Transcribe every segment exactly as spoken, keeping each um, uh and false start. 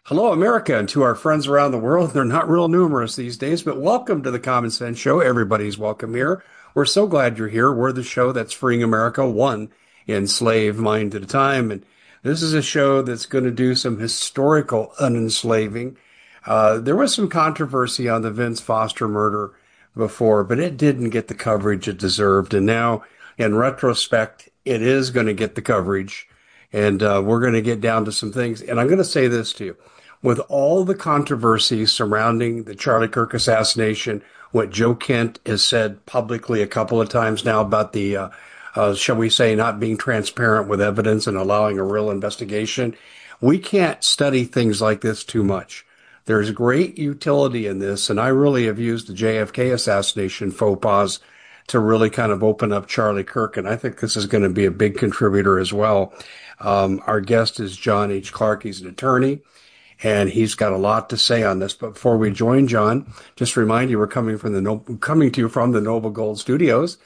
Hello, America, and to our friends around the world. They're not real numerous these days, but welcome to the Common Sense Show. Everybody's welcome here. We're so glad you're here. We're the show that's freeing America one enslaved mind at a time. And this is a show that's going to do some historical unenslaving. Uh, there was some controversy on the Vince Foster murder before, but it didn't get the coverage it deserved. And now, in retrospect, it is going to get the coverage. And uh, we're going to get down to some things. And I'm going to say this to you with all the controversy surrounding the Charlie Kirk assassination, what Joe Kent has said publicly a couple of times now about the, uh, uh, shall we say, not being transparent with evidence and allowing a real investigation, we can't study things like this too much. There's great utility in this, and I really have used the J F K assassination faux pas to really kind of open up Charlie Kirk, and I think this is going to be a big contributor as well. Um, our guest is John H. Clark. He's an attorney, and he's got a lot to say on this. But before we join John, just remind you we're coming from the no- coming to you from the Noble Gold Studios,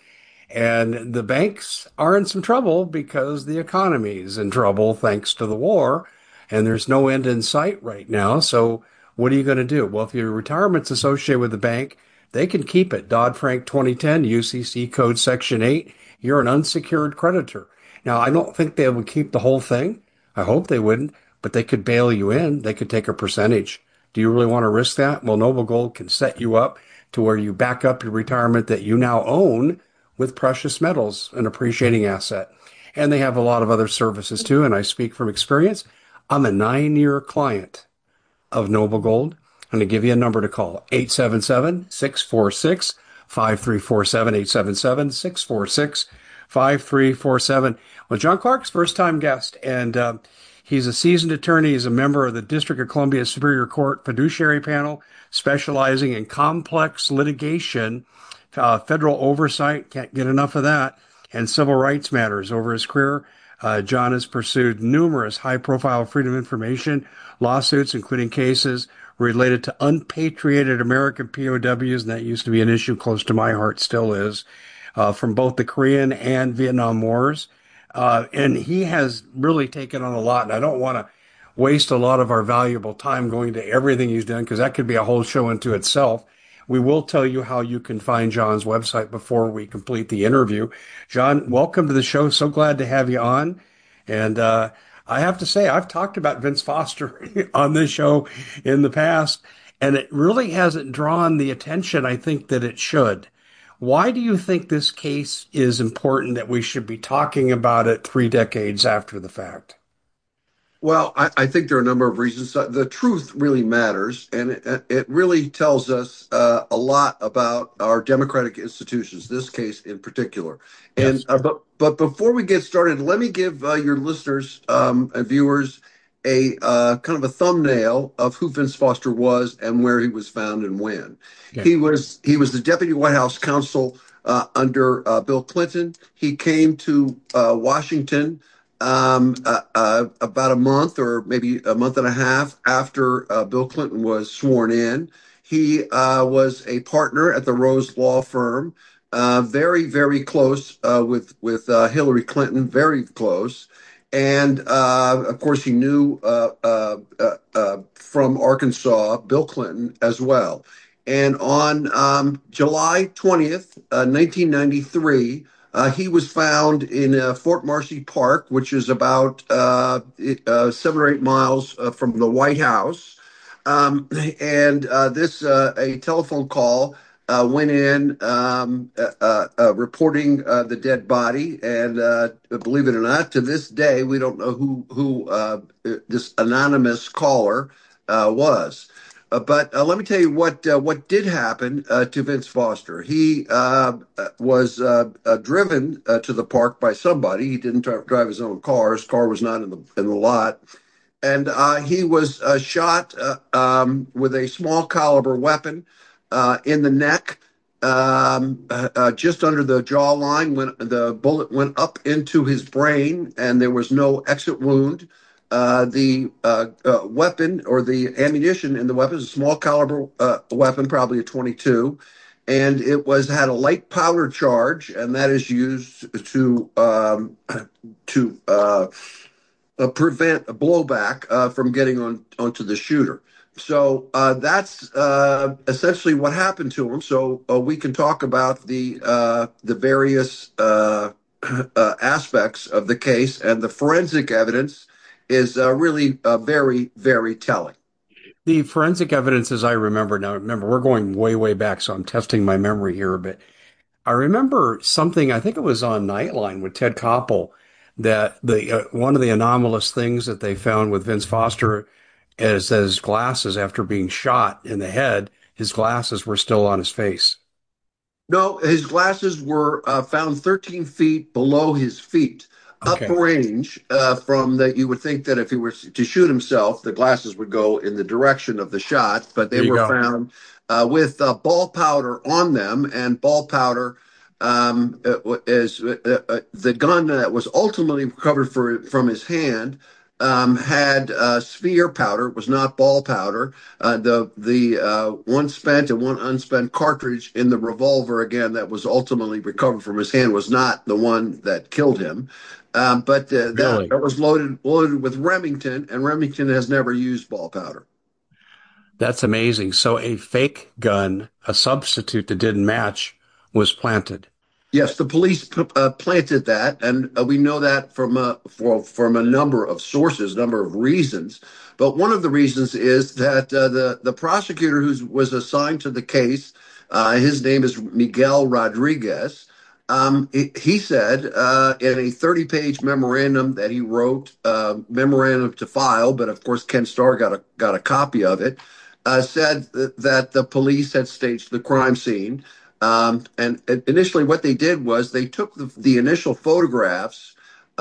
and the banks are in some trouble because the economy is in trouble thanks to the war, and there's no end in sight right now. So what are you going to do? Well, if your retirement's associated with the bank, they can keep it. Dodd-Frank twenty ten, U C C Code Section eight, you're an unsecured creditor. Now, I don't think they would keep the whole thing. I hope they wouldn't, but they could bail you in. They could take a percentage. Do you really want to risk that? Well, Noble Gold can set you up to where you back up your retirement that you now own with precious metals, an appreciating asset. And they have a lot of other services too. And I speak from experience. I'm a nine year client of Noble Gold. I'm going to give you a number to call, eight seven seven, six four six, five three four seven, eight seven seven, six four six, five three four seven. Well, John Clark's first time guest, and uh, he's a seasoned attorney. He's a member of the District of Columbia Superior Court fiduciary panel, specializing in complex litigation, uh, federal oversight, can't get enough of that, and civil rights matters. Over his career, uh, John has pursued numerous high-profile freedom of information lawsuits, including cases related to unpatriated American P O Ws, and that used to be an issue close to my heart, still is, uh, from both the Korean and Vietnam Wars. Uh, and he has really taken on a lot, and I don't want to waste a lot of our valuable time going to everything he's done, because that could be a whole show into itself. We will tell you how you can find John's website before we complete the interview. John, welcome to the show. So glad to have you on. And uh, I have to say, I've talked about Vince Foster on this show in the past, and it really hasn't drawn the attention I think that it should. Why do you think this case is important that we should be talking about it three decades after the fact? Well, I, I think there are a number of reasons. Uh, The truth really matters, and it, it really tells us uh, a lot about our democratic institutions, this case in particular. And Yes. uh, but but before we get started, let me give uh, your listeners um, and viewers a uh, kind of a thumbnail of who Vince Foster was and where he was found and when. Okay. He was he was the deputy White House counsel uh, under uh, Bill Clinton. He came to uh, Washington um, uh, uh, about a month or maybe a month and a half after uh, Bill Clinton was sworn in. He uh, was a partner at the Rose Law Firm, uh, very, very close uh, with with uh, Hillary Clinton, very close. And uh, of course, he knew uh, uh, uh, uh, from Arkansas Bill Clinton as well. And on um, July twentieth, uh, nineteen ninety-three, uh, he was found in uh, Fort Marcy Park, which is about uh, it- uh, seven or eight miles uh, from the White House. Um, and uh, this uh, a telephone call uh, went in um, uh, uh, uh, reporting uh, the dead body. And uh, believe it or not, to this day, we don't know who who uh, this anonymous caller uh, was. Uh, but uh, let me tell you what uh, what did happen uh, to Vince Foster. He uh, was uh, uh, driven uh, to the park by somebody. He didn't dri- drive his own car. His car was not in the in the lot, and uh, he was uh, shot uh, um, with a small caliber weapon uh, in the neck, um, uh, uh, just under the jawline. When the bullet went up into his brain, and there was no exit wound. Uh, the uh, uh, weapon or the ammunition in the weapon is a small caliber uh, weapon, probably a twenty-two, and it was had a light powder charge, and that is used to um, to uh, uh, prevent a blowback uh, from getting on onto the shooter. So uh, that's uh, essentially what happened to him. So uh, we can talk about the uh, the various uh, uh, aspects of the case, and the forensic evidence is uh, really uh, very, very telling. The forensic evidence, as I remember now, remember, we're going way, way back, so I'm testing my memory here a bit. I remember something, I think it was on Nightline with Ted Koppel, that the uh, one of the anomalous things that they found with Vince Foster is that his glasses, after being shot in the head, his glasses were still on his face. No, his glasses were uh, found thirteen feet below his feet, Okay, uprange uh, from that. You would think that if he were to shoot himself, the glasses would go in the direction of the shot, but they there you were go. found uh, with uh, ball powder on them, and ball powder um, is uh, uh, the gun that was ultimately recovered for, from his hand. Um, had uh, sphere powder. It was not ball powder. Uh, the the uh, one spent and one unspent cartridge in the revolver, again, that was ultimately recovered from his hand, was not the one that killed him. Um, but uh, that, Really? that was loaded loaded with Remington, and Remington has never used ball powder. That's amazing. So a fake gun, a substitute that didn't match, was planted. Yes, the police p- uh, planted that, and uh, we know that from a for, from a number of sources, number of reasons. But one of the reasons is that uh, the the prosecutor who was assigned to the case, uh, his name is Miguel Rodriguez. Um, he, he said uh, in a thirty-page memorandum that he wrote, uh, memorandum to file, but of course Ken Starr got a got a copy of it. Uh, said that, that the police had staged the crime scene. Um, and initially, what they did was they took the, the initial photographs,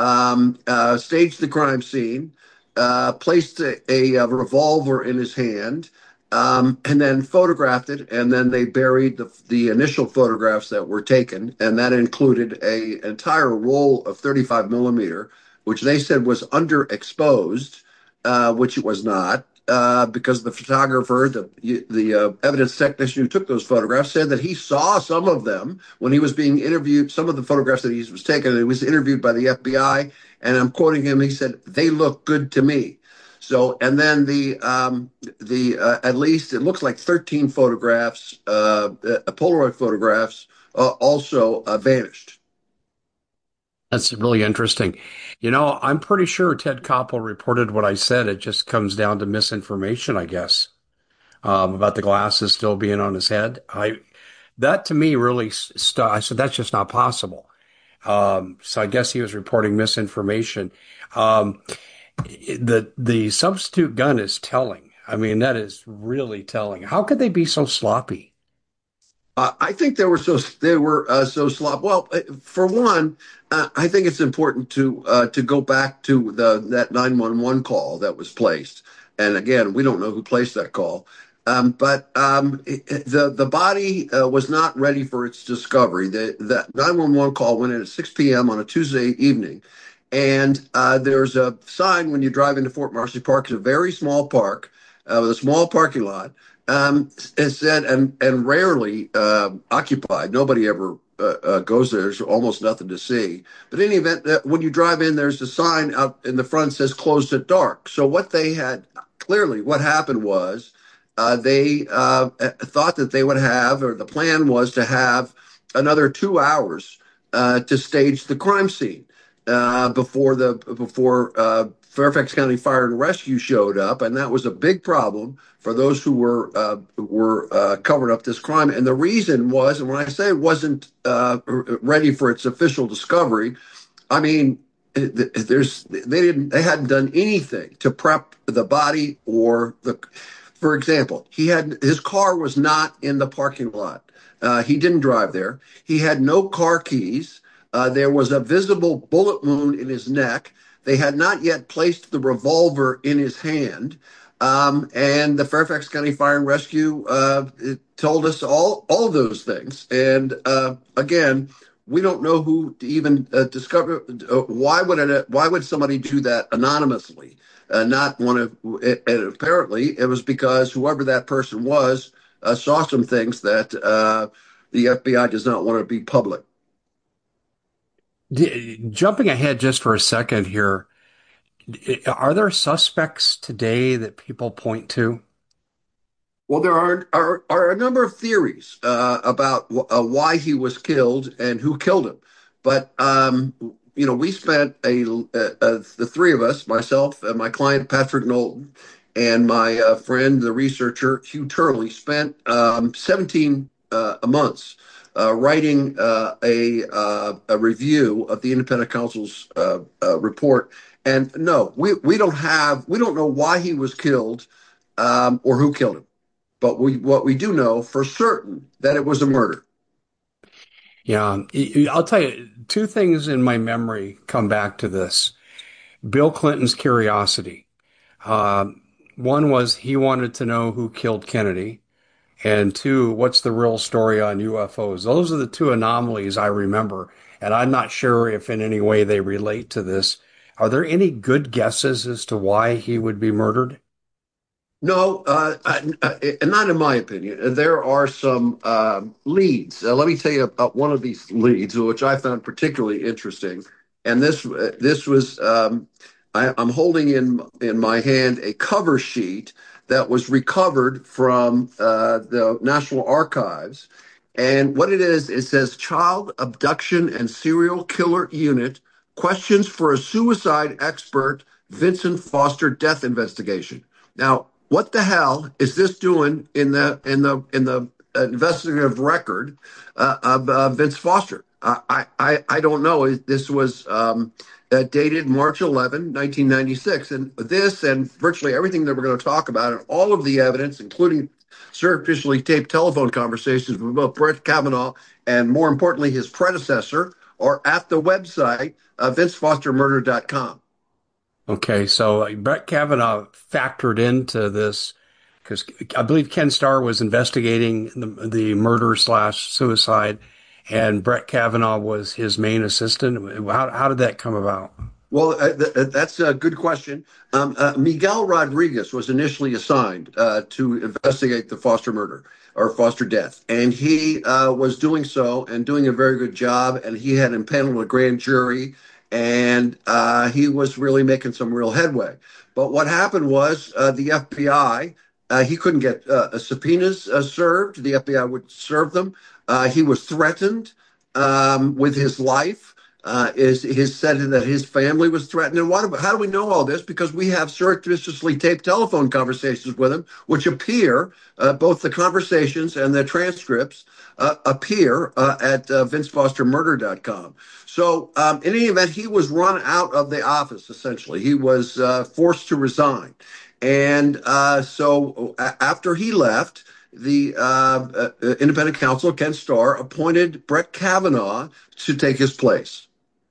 um, uh, staged the crime scene, uh, placed a, a, revolver in his hand, um, and then photographed it. And then they buried the, the initial photographs that were taken, and that included a entire roll of thirty-five millimeter, which they said was underexposed, uh, which it was not uh, because the photographer, the the uh, evidence technician who took those photographs, said that he saw some of them when he was being interviewed. Some of the photographs that he was taken, and he was interviewed by the F B I. And I'm quoting him. He said, "They look good to me." So, and then the um, the uh, at least it looks like thirteen photographs, uh, uh, Polaroid photographs, uh, also uh, vanished. That's really interesting. You know, I'm pretty sure Ted Koppel reported what I said. It just comes down to misinformation, I guess, um, about the glasses still being on his head. I that to me really st I said that's just not possible. Um, so I guess he was reporting misinformation. Um, the the substitute gun is telling. I mean, that is really telling. How could they be so sloppy? Uh, I think they were so they were uh, so slop. Well, uh, for one, uh, I think it's important to uh, to go back to the that nine one one call that was placed. And again, we don't know who placed that call, um, but um, it, the the body uh, was not ready for its discovery. The the nine one one call went in at six p m on a Tuesday evening, and uh, there's a sign when you drive into Fort Marcy Park. It's a very small park uh, with a small parking lot. Um, it said, and and rarely uh, occupied. Nobody ever uh, uh, goes there. There's almost nothing to see. But in any event, uh, when you drive in, there's a sign out in the front that says "closed at dark." So what they had clearly, what happened was uh, they uh, thought that they would have, or the plan was to have another two hours uh, to stage the crime scene uh, before the before uh, Fairfax County Fire and Rescue showed up, and that was a big problem for those who were uh, were uh, covering up this crime. And the reason was, and when I say it wasn't uh, ready for its official discovery, I mean there's they didn't they hadn't done anything to prep the body or the. For example, he had his car was not in the parking lot. Uh, he didn't drive there. He had no car keys. Uh, there was a visible bullet wound in his neck. They had not yet placed the revolver in his hand. Um, and the Fairfax County Fire and Rescue uh, told us all all those things. And uh, again, we don't know who to even uh, discover. Uh, why would it? Why would somebody do that anonymously? Uh, not want to. And apparently, it was because whoever that person was uh, saw some things that uh, the F B I does not want to be public. D Jumping ahead just for a second here, Are there suspects today that people point to? Well, there are are, are a number of theories uh, about uh, why he was killed and who killed him. But um, you know, we spent a, uh uh the three of us, myself and my client Patrick Knowlton, and my uh, friend, the researcher Hugh Turley, spent um, seventeen uh, months uh, writing uh, a uh, a review of the independent counsel's uh, uh, report. And no, we we don't have we don't know why he was killed um, or who killed him. But we, what we do know for certain that it was a murder. Yeah, I'll tell you, two things in my memory come back to this. Bill Clinton's curiosity. Uh, One was he wanted to know who killed Kennedy, and two, what's the real story on U F Os? Those are the two anomalies I remember, and I'm not sure if in any way they relate to this. Are there any good guesses as to why he would be murdered? No, uh, uh, not in my opinion. There are some um leads. Uh, let me tell you about one of these leads, which I found particularly interesting. And this uh, this was um, I, I'm holding in in my hand a cover sheet that was recovered from uh, the National Archives. And what it is, it says Child Abduction and Serial Killer Unit questions for a suicide expert, Vincent Foster death investigation. Now, what the hell is this doing in the in the in the investigative record uh, of uh, Vince Foster? I, I I don't know. This was um, uh, dated March eleventh, nineteen ninety-six, and this and virtually everything that we're going to talk about, and all of the evidence, including surreptitiously taped telephone conversations with both Brett Kavanaugh and, more importantly, his predecessor, are at the website uh, vince foster murder dot com. Okay, so uh, Brett Kavanaugh factored into this because I believe Ken Starr was investigating the, the murder slash suicide, and Brett Kavanaugh was his main assistant. How, how did that come about? Well, uh, th- uh, that's a good question. Um, uh, Miguel Rodriguez was initially assigned uh, to investigate the Foster murder or Foster death, and he uh, was doing so and doing a very good job. And he had impaneled a grand jury, and uh, he was really making some real headway. But what happened was uh, the F B I. Uh, he couldn't get uh, subpoenas uh, served. The F B I would serve them. Uh, he was threatened um, with his life. Uh, is his said that his family was threatened, and what? How do we know all this? Because we have surreptitiously taped telephone conversations with him, which appear uh, both the conversations and the transcripts uh, appear uh, at uh, vince foster murder dot com. So, um, in any event, he was run out of the office. Essentially, he was uh, forced to resign, and uh, so uh, after he left, the uh, uh, independent counsel, Ken Starr, appointed Brett Kavanaugh to take his place.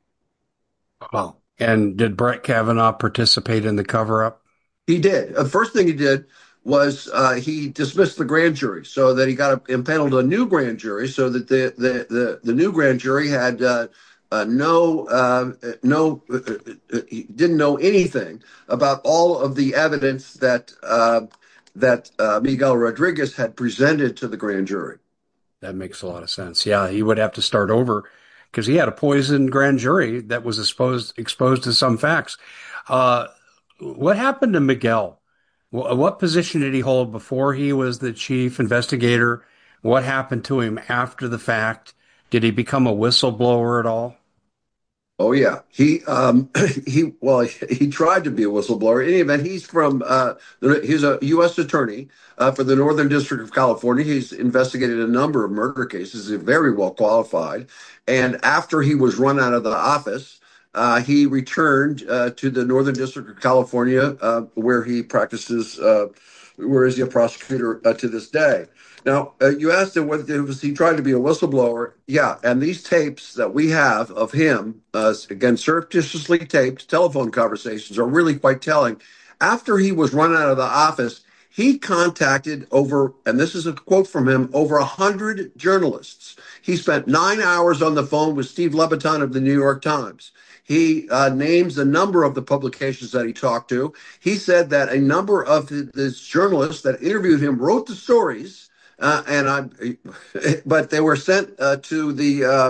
Oh, and did Brett Kavanaugh participate in the cover up? He did. The first thing he did was uh, he dismissed the grand jury so that he got a, impaneled a new grand jury so that the the the, the new grand jury had uh, uh, no uh, no uh, uh, he didn't know anything about all of the evidence that uh, that uh, Miguel Rodriguez had presented to the grand jury. That makes a lot of sense. Yeah, he would have to start over because he had a poisoned grand jury that was exposed exposed to some facts. Uh, what happened to Miguel? Wh- What position did he hold before he was the chief investigator? What happened to him after the fact? Did he become a whistleblower at all? Oh yeah, he um he well he tried to be a whistleblower. In any event, he's from uh he's a U S attorney uh, for the Northern District of California. He's investigated a number of murder cases. He's very well qualified. And after he was run out of the office, uh, he returned uh, to the Northern District of California, uh, where he practices, uh, where is he a prosecutor uh, to this day. Now, uh, you asked him whether was he trying to be a whistleblower. Yeah, and these tapes that we have of him, uh, again, surreptitiously taped telephone conversations, are really quite telling. After he was run out of the office, he contacted over, and this is a quote from him, over a hundred journalists. He spent nine hours on the phone with Steve Levitan of the New York Times. He uh, names a number of the publications that he talked to. He said that a number of the, the journalists that interviewed him wrote the stories, uh, and I, but they were sent uh, to the uh,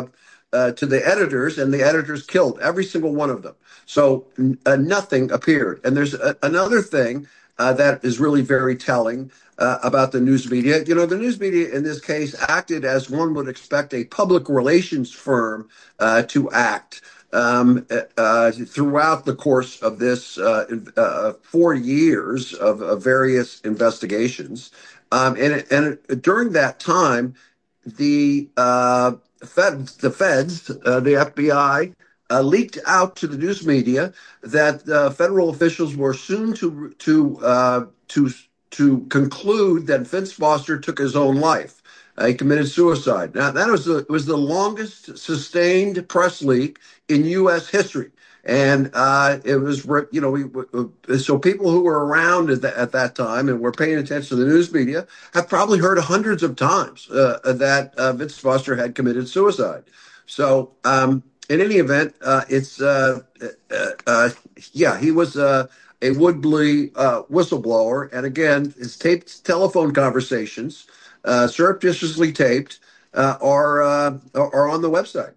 uh, to the editors, and the editors killed every single one of them. So uh, nothing appeared. And there's a, another thing uh, that is really very telling uh, about the news media. You know, the news media in this case acted as one would expect a public relations firm uh, to act. Um, uh, throughout the course of this uh, uh, four years of, of various investigations. Um, and and during that time, the uh, feds, the feds, uh, the F B I, uh, leaked out to the news media that uh, federal officials were soon to to uh, to to conclude that Vince Foster took his own life. Uh, he committed suicide. Now that was the was the longest sustained press leak in U S history. And uh, it was, you know, we, so people who were around at, the, at that time and were paying attention to the news media have probably heard hundreds of times uh, that uh, Vince Foster had committed suicide. So, um, in any event, uh, it's, uh, uh, uh, yeah, he was uh, a Woodley uh, whistleblower. And again, his taped telephone conversations, uh, surreptitiously taped, uh, are, uh, are on the website.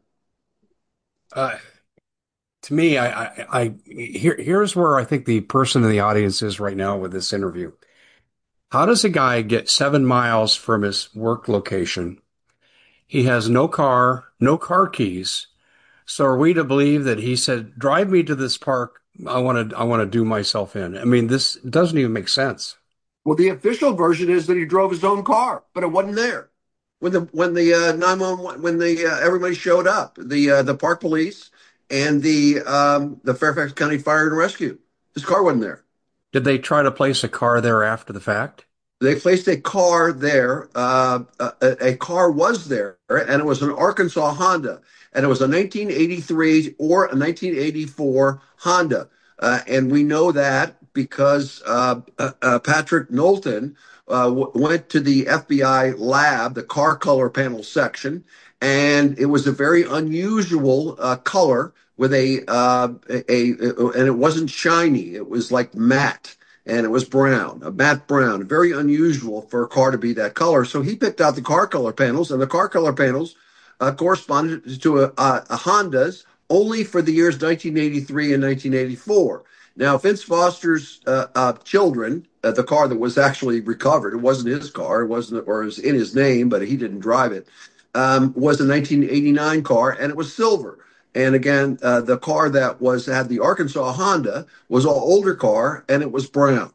Uh, to me, I, I, I here, here's where I think the person in the audience is right now with this interview. How does a guy get seven miles from his work location? He has no car, no car keys. So are we to believe that he said, "Drive me to this park. I want to, I want to do myself in." I mean, this doesn't even make sense. Well, the official version is that he drove his own car, but it wasn't there when the when the uh, nine one one when the uh, everybody showed up, the uh, the park police and the um, the Fairfax County Fire and Rescue. His car wasn't there. Did they try to place a car there after the fact? They placed a car there. Uh, a, a car was there, and it was an Arkansas Honda, and it was a nineteen eighty-three or a nineteen eighty-four Honda, uh, and we know that because uh, uh, uh, Patrick Knowlton uh, w- went to the F B I lab, the car color panel section, and it was a very unusual uh, color with a, uh, a, a and it wasn't shiny; it was like matte and it was brown, a matte brown, very unusual for a car to be that color. So he picked out the car color panels, and the car color panels uh, corresponded to a, a, a Honda's only for the years nineteen eighty-three and nineteen eighty-four. Now, Vince Foster's uh, uh, children, uh, the car that was actually recovered, it wasn't his car, it wasn't, or it was in his name, but he didn't drive it, um, was a nineteen eighty-nine car, and it was silver. And again, uh, the car that was had the Arkansas Honda was an older car, and it was brown.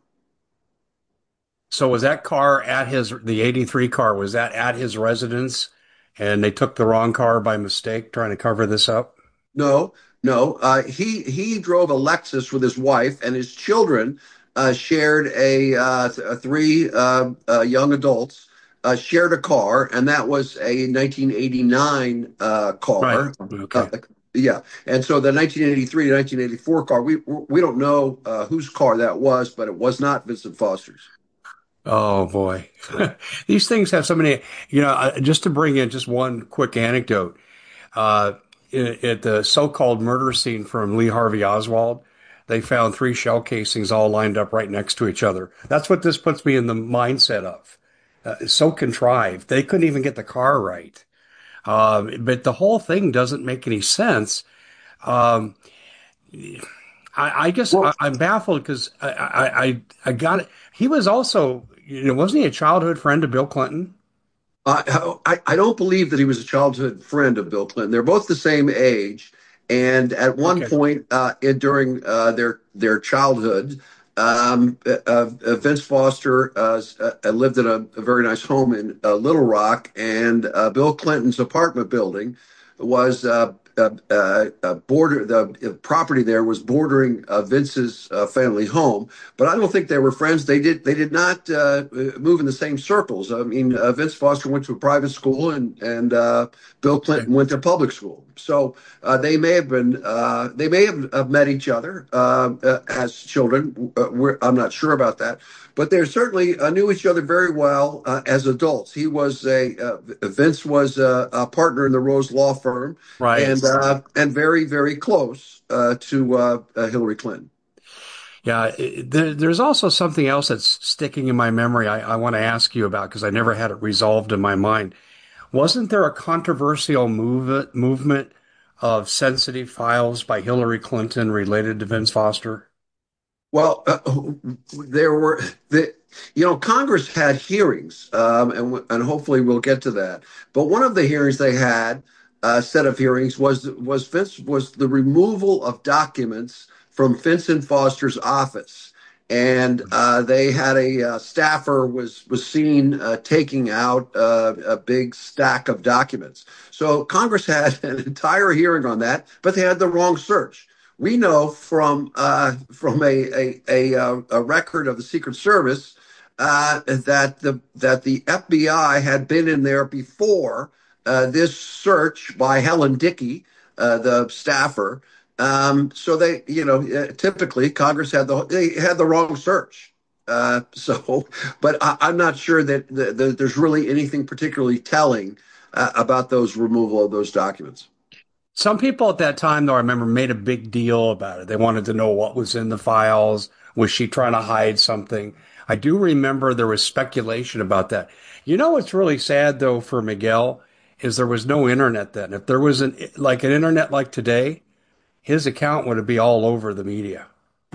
So was that car at his, the eighty-three car, was that at his residence and they took the wrong car by mistake trying to cover this up? No, no. Uh, he he drove a Lexus with his wife, and his children uh, shared a uh, th- three uh, uh, young adults uh, shared a car, and that was a nineteen eighty-nine uh, Right. car. Uh, Okay. yeah, and so the nineteen eighty-three to nineteen eighty-four car, we we don't know uh, whose car that was, but it was not Vincent Foster's. Oh boy. These things have so many, you know, uh, just to bring in just one quick anecdote. Uh, i- at the so-called murder scene from Lee Harvey Oswald, they found three shell casings all lined up right next to each other. That's what this puts me in the mindset of. Uh, it's so contrived. They couldn't even get the car right. Um, but the whole thing doesn't make any sense. Um, I, I guess Well, I, I'm baffled because I, I, I, I got it. He was also, you know, wasn't he a childhood friend of Bill Clinton? I, I I don't believe that he was a childhood friend of Bill Clinton. They're both the same age, and at one Okay. point uh, in, during uh, their their childhood, um, uh, uh, Vince Foster uh, uh, lived in a, a very nice home in uh, Little Rock, and uh, Bill Clinton's apartment building was uh, uh, uh, uh, border the uh, property there was bordering uh, Vince's uh, family home, but I don't think they were friends. They did they did not uh, move in the same circles. I mean, uh, Vince Foster went to a private school, and and uh, Bill Okay. Clinton went to public school. So uh, they may have been uh, they may have, have met each other uh, uh, as children. Uh, we're, I'm not sure about that, but they certainly uh, knew each other very well uh, as adults. He was a uh, Vince was a, a partner in the Rose Law Firm, Right. and uh, and very very close uh, to uh, uh, Hillary Clinton. Yeah. it- there, there's also something else that's sticking in my memory I, I want to ask you about because I never had it resolved in my mind. Wasn't there a controversial move movement of sensitive files by Hillary Clinton related to Vince Foster? Well, uh, there were the you know Congress had hearings, um, and w- and hopefully we'll get to that. But one of the hearings they had, uh, set of hearings, was was Vince was the removal of documents from Vincent Foster's office, and uh, they had a uh, staffer was was seen uh, taking out uh, a big stack of documents. So Congress had an entire hearing on that, but they had the wrong search. We know from uh, from a, a a uh, a record of the Secret Service uh, that the that the F B I had been in there before uh, this search by Helen Dickey, uh, the staffer. Um, so they, you know, uh, typically Congress had the they had the wrong search. Uh, so, but I, I'm not sure that the, the, there's really anything particularly telling uh, about those removal of those documents. Some people at that time, though, I remember made a big deal about it. They wanted to know what was in the files. Was she trying to hide something? I do remember there was speculation about that. You know what's really sad, though, for Miguel is there was no internet then. If there was an like an internet like today, his account would be all over the media.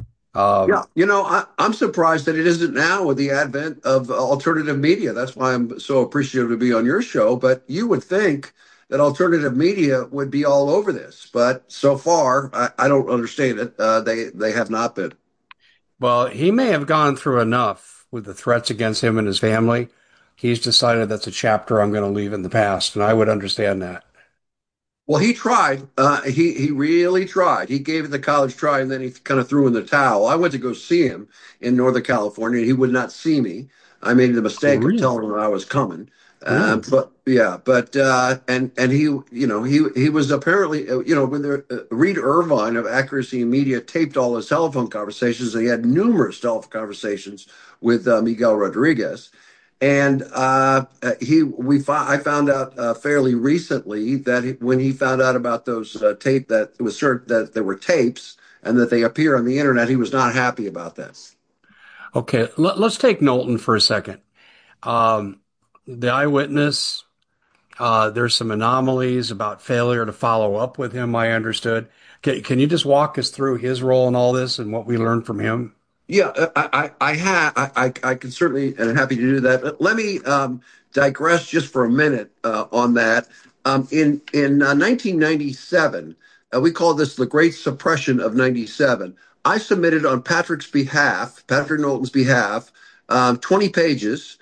Yeah, Um, you know, I, I'm surprised that it isn't now with the advent of alternative media. That's why I'm so appreciative to be on your show. But you would think that alternative media would be all over this, but so far, I, I don't understand it. Uh, they they have not been. well, he may have gone through enough with the threats against him and his family. He's decided that's a chapter I'm going to leave in the past, and I would understand that. Well, he tried. Uh, he he really tried. He gave it the college try, and then he kind of threw in the towel. I went to go see him in Northern California, and he would not see me. I made the mistake of Really? telling him I was coming. Um, Really? but yeah, but uh, and and he, you know, he he was apparently, uh, you know, when the uh, Reed Irvine of Accuracy and Media taped all his telephone conversations, and he had numerous telephone conversations with uh, Miguel Rodriguez. And uh, uh, he, we, fo- I found out uh, fairly recently that he, when he found out about those uh, tape that it was certain that there were tapes and that they appear on the internet, he was not happy about that. Okay, let, us take Knowlton for a second. Um, the eyewitness, uh, there's some anomalies about failure to follow up with him, I understood. Can, can you just walk us through his role in all this and what we learned from him? Yeah, uh, I, I, I have, I, I, I can certainly, and I'm happy to do that. But let me um, digress just for a minute uh, on that. Um, in in uh, nineteen ninety-seven, uh, we call this the Great Suppression of ninety-seven. I submitted on Patrick's behalf, Patrick Knowlton's behalf, um, twenty pages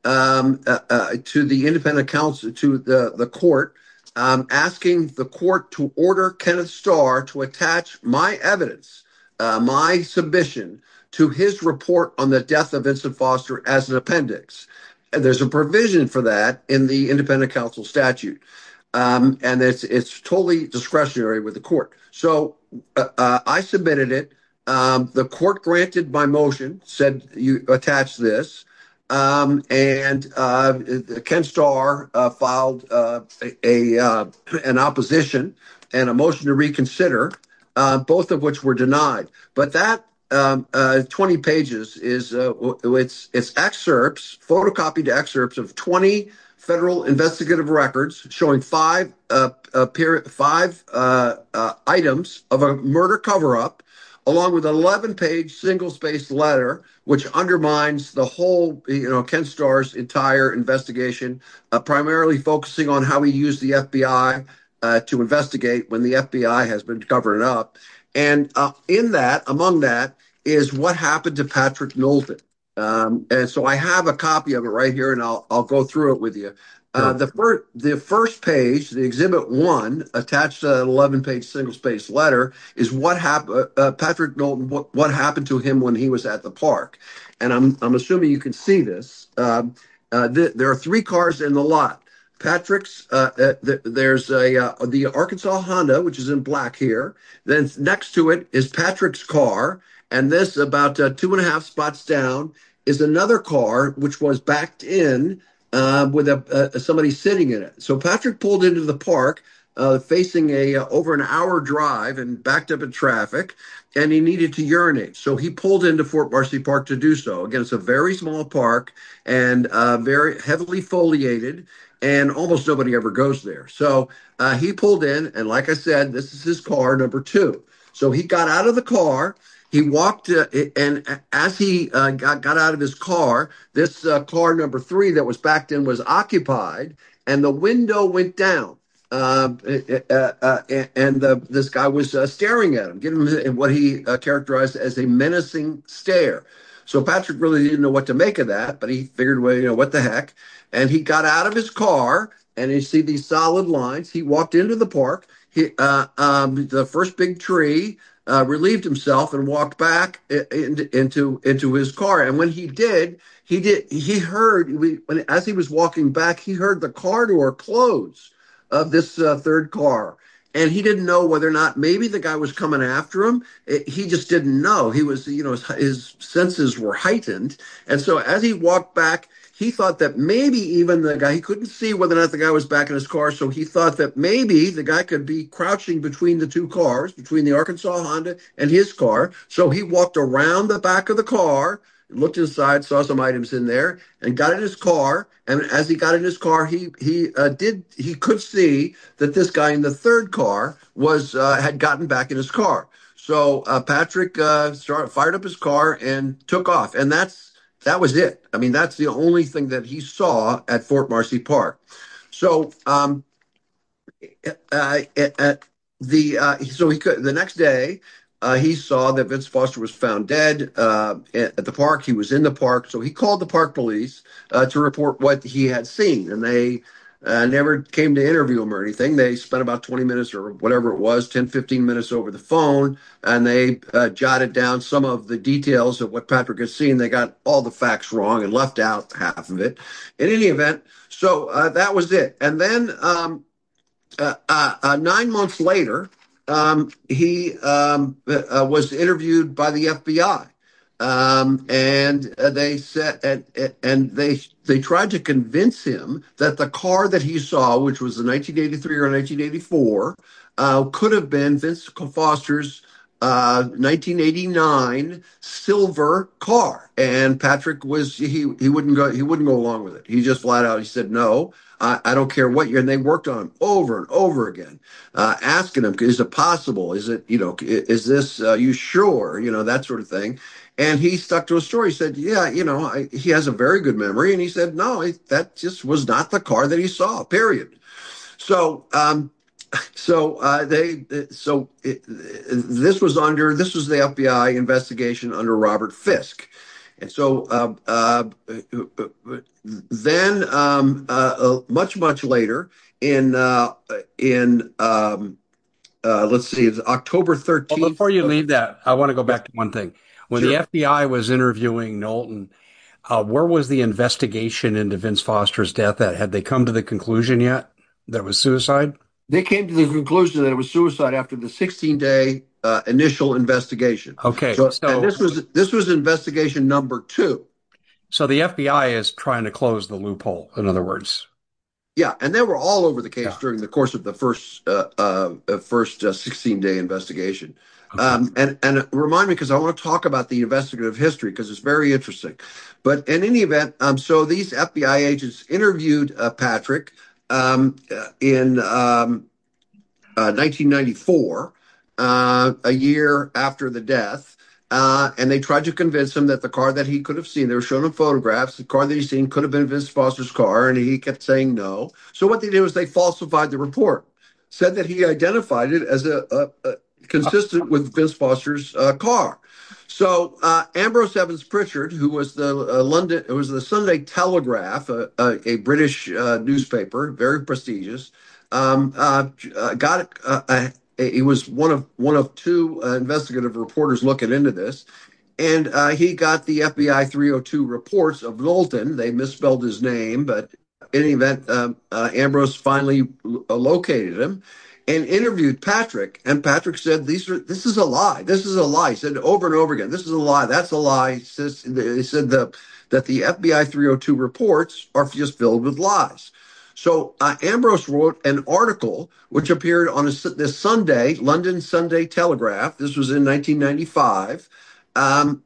um, uh, uh, to the independent counsel, to the, the court, um, asking the court to order Kenneth Starr to attach my evidence, uh, my submission to his report on the death of Vincent Foster as an appendix. And there's a provision for that in the independent counsel statute. Um, and it's it's totally discretionary with the court. So uh, uh, I submitted it. Um, the court granted my motion, said you attach this. Um, and uh, Ken Starr uh, filed uh, a, a uh, an opposition and a motion to reconsider, uh, both of which were denied. But that um, uh, twenty pages is uh, it's it's excerpts, photocopied excerpts of twenty federal investigative records showing five uh, uh, five uh, uh, items of a murder cover-up, along with an eleven-page single-spaced letter, which undermines the whole, you know, Ken Starr's entire investigation, uh, primarily focusing on how he used the F B I uh, to investigate when the F B I has been covering up. And uh, in that, among that, is what happened to Patrick Knowlton. Um, and so I have a copy of it right here, and I'll I'll go through it with you. Uh, Sure. the first the first page, the exhibit one, attached to an eleven-page single-spaced letter, is what happened. Uh, uh, Patrick Knowlton, what, what happened to him when he was at the park, and I'm I'm assuming you can see this. Um, uh, th- there are three cars in the lot. Patrick's uh, uh, th- there's a uh, the Arkansas Honda, which is in black here. Then next to it is Patrick's car, and this about uh, two and a half spots down is another car which was backed in uh, with a uh, somebody sitting in it. So Patrick pulled into the park. uh, facing a uh, over an hour drive and backed up in traffic, and he needed to urinate. So he pulled into Fort Marcy Park to do so. Again, it's a very small park and uh, very heavily foliated, and almost nobody ever goes there. So uh, he pulled in, and like I said, this is his car number two. So he got out of the car. He walked, uh, and as he uh, got, got out of his car, this uh, car number three that was backed in was occupied, and the window went down. Uh, uh, uh, and uh, this guy was uh, staring at him, giving him what he uh, characterized as a menacing stare. So Patrick really didn't know what to make of that, but he figured, well, you know, what the heck? And he got out of his car, and you see these solid lines. He walked into the park. He, uh, um, the first big tree, uh, relieved himself and walked back in, into into his car. And when he did, he did he heard when as he was walking back, he heard the car door close of this uh, third car. And he didn't know whether or not maybe the guy was coming after him. It, he just didn't know. He was, you know, his, his senses were heightened. And so as he walked back, he thought that maybe even the guy, he couldn't see whether or not the guy was back in his car. So he thought that maybe the guy could be crouching between the two cars, between the Arkansas Honda and his car. So he walked around the back of the car, looked inside, saw some items in there, and got in his car. And as he got in his car, he he uh, did he could see that this guy in the third car was uh, had gotten back in his car. So uh, Patrick uh, started fired up his car and took off, and that's that was it. I mean, that's the only thing that he saw at Fort Marcy Park. So um, uh, uh, the uh, so he could the next day. Uh, he saw that Vince Foster was found dead uh, at, at the park. He was in the park, so he called the park police uh, to report what he had seen, and they uh, never came to interview him or anything. They spent about twenty minutes or whatever it was, ten, fifteen minutes over the phone, and they uh, jotted down some of the details of what Patrick had seen. They got all the facts wrong and left out half of it. In any event, so uh, that was it. And then um, uh, uh, uh, nine months later, Um, he um, uh, was interviewed by the F B I, um, and uh, they said, and, and they they tried to convince him that the car that he saw, which was a nineteen eighty-three or nineteen eighty-four, uh, could have been Vince Foster's uh, nineteen eighty-nine silver car. And Patrick was he he wouldn't go he wouldn't go along with it. He just flat out he said no. I, I don't care what year. And they worked on him over and over again, uh, asking him, is it possible? Is it, you know, is this, uh, you sure? You know, that sort of thing. And he stuck to a story. He said, yeah, you know, I, he has a very good memory. And he said, no, that just was not the car that he saw, period. So, um, so uh, they, so it, this was under, this was the F B I investigation under Robert Fisk. And so uh, uh, then, um, uh, much much later, in uh, in um, uh, let's see, it's October thirteenth. Well, before you leave that, I want to go back to one thing. When Sure. the F B I was interviewing Knowlton, uh, where was the investigation into Vince Foster's death at? Had they come to the conclusion yet that it was suicide? They came to the conclusion that it was suicide after the sixteen day uh, initial investigation. Okay, So, so and this was this was investigation number two. so the F B I is trying to close the loophole, in other words. Yeah, and they were all over the case Yeah. during the course of the first uh, uh, first uh, sixteen day investigation. Okay. Um, and and remind me, because I want to talk about the investigative history because it's very interesting. But in any event, um, so these F B I agents interviewed uh, Patrick um, uh, in um, uh, nineteen ninety-four, uh, a year after the death. Uh, and they tried to convince him that the car that he could have seen, they were showing him photographs, the car that he's seen could have been Vince Foster's car, and he kept saying no. So what they did was they falsified the report, said that he identified it as a, a, a consistent with Vince Foster's uh, car. So uh, Ambrose Evans Pritchard, who was the uh, London, it was the Sunday Telegraph, a, a, a British uh, newspaper, very prestigious, um, uh, got uh, a he was one of one of two uh, investigative reporters looking into this, and uh, he got the F B I three oh two reports of Knowlton. They misspelled his name, but in any event, uh, uh, Ambrose finally uh, located him and interviewed Patrick. And Patrick said, "These are this is a lie. This is a lie." He said over and over again, "This is a lie. That's a lie." He says he said the that the F B I three oh two reports are just filled with lies. So uh, Ambrose wrote an article which appeared on a, this Sunday, London Sunday Telegraph. This was in nineteen ninety-five. Um,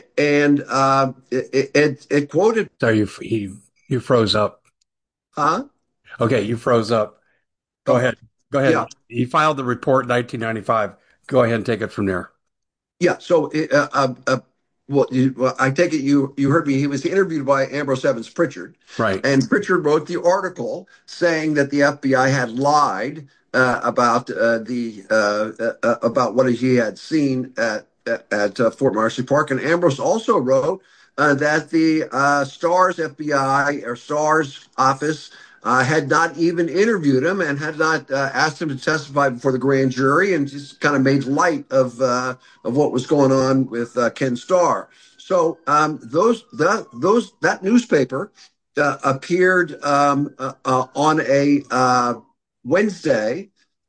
and uh, it, it, it quoted, So you he you froze up. huh? Okay, you froze up. Go Oh, ahead. Go yeah. ahead. He filed the report in nineteen ninety-five. Go ahead and take it from there. Yeah. So, uh, uh, uh, well, you, well, I take it you you heard me. He was interviewed by Ambrose Evans Pritchard, Right. and Pritchard wrote the article saying that the F B I had lied uh, about uh, the uh, uh, uh, about what he had seen at at uh, Fort Marcy Park, and Ambrose also wrote uh, that the uh, STARS F B I or STARS office uh, had not even interviewed him and had not uh, asked him to testify before the grand jury, and just kind of made light of uh, of what was going on with uh, Ken Starr. So um, those that those that newspaper uh, appeared um, uh, uh, on a uh, Wednesday.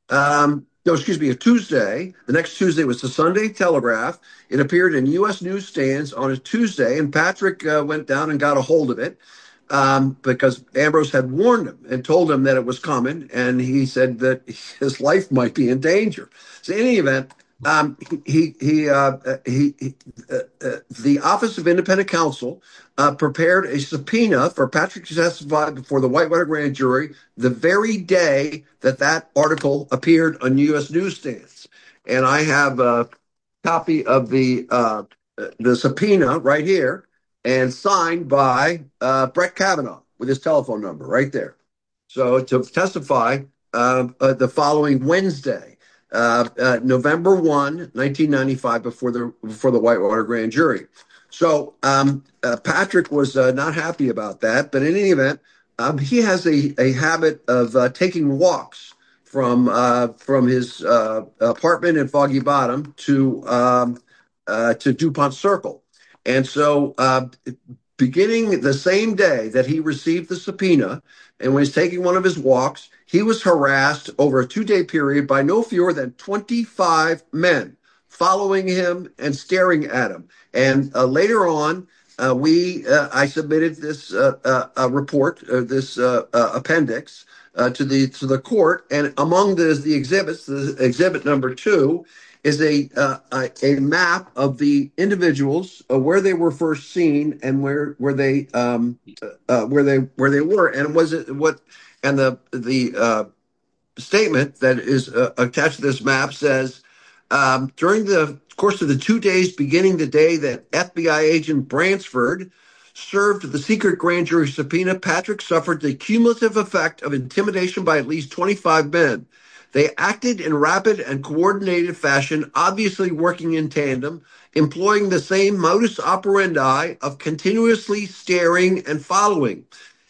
Um, no, excuse me, a Tuesday. The next Tuesday was the Sunday Telegraph. It appeared in U S newsstands on a Tuesday, and Patrick uh, went down and got a hold of it um, because Ambrose had warned him and told him that it was coming, and he said that his life might be in danger. So, in any event, um, he he uh, he, he uh, uh, the Office of Independent Counsel uh, prepared a subpoena for Patrick to testify before the Whitewater grand jury the very day that that article appeared on U S newsstands, and I have a copy of the uh, the subpoena right here and signed by uh, Brett Kavanaugh with his telephone number right there. So to testify uh, uh, the following Wednesday, uh, uh, November first, nineteen ninety-five, before the before the Whitewater grand jury. So um, uh, Patrick was uh, not happy about that, but in any event, um, he has a, a habit of uh, taking walks from uh, from his uh, apartment in Foggy Bottom to um, uh, to DuPont Circle, and so uh, beginning the same day that he received the subpoena, and when he's taking one of his walks, he was harassed over a two-day period by no fewer than twenty-five men following him and staring at him. And uh, later on, uh, we uh, I submitted this uh, uh, report, uh, this uh, uh, appendix uh, to the to the court, and among the the exhibits, the exhibit number two is a uh, a, a map of the individuals uh, where they were first seen and where where they um, uh, where they where they were, and was it what and the the uh, statement that is uh, attached to this map says um, during the course of the two days beginning the day that F B I agent Bransford served the secret grand jury subpoena, Patrick suffered the cumulative effect of intimidation by at least twenty-five men. They acted in rapid and coordinated fashion, obviously working in tandem, employing the same modus operandi of continuously staring and following.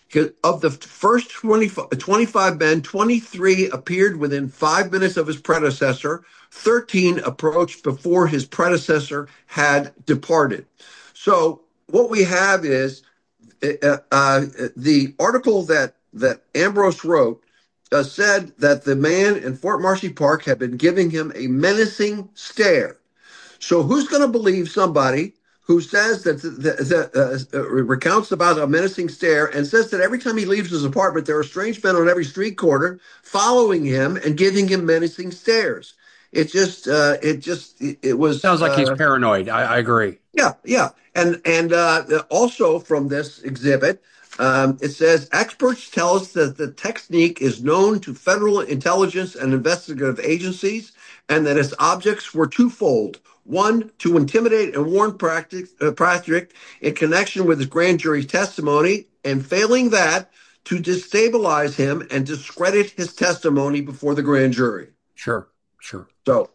Of the first twenty, twenty-five men, twenty-three appeared within five minutes of his predecessor. thirteen approached before his predecessor had departed. So what we have is uh, uh, the article that, that Ambrose wrote uh, said that the man in Fort Marcy Park had been giving him a menacing stare. So who's going to believe somebody who says that, that, that uh, recounts about a menacing stare and says that every time he leaves his apartment, there are strange men on every street corner following him and giving him menacing stares? It just, uh, it just, it, it was. Sounds like he's Uh, paranoid. I, I agree. yeah, yeah, and and uh, also from this exhibit, um, it says experts tell us that the technique is known to federal intelligence and investigative agencies, and that its objects were twofold: one, to intimidate and warn Patrick, uh, Patrick in connection with his grand jury testimony, and failing that, to destabilize him and discredit his testimony before the grand jury. Sure, sure. So.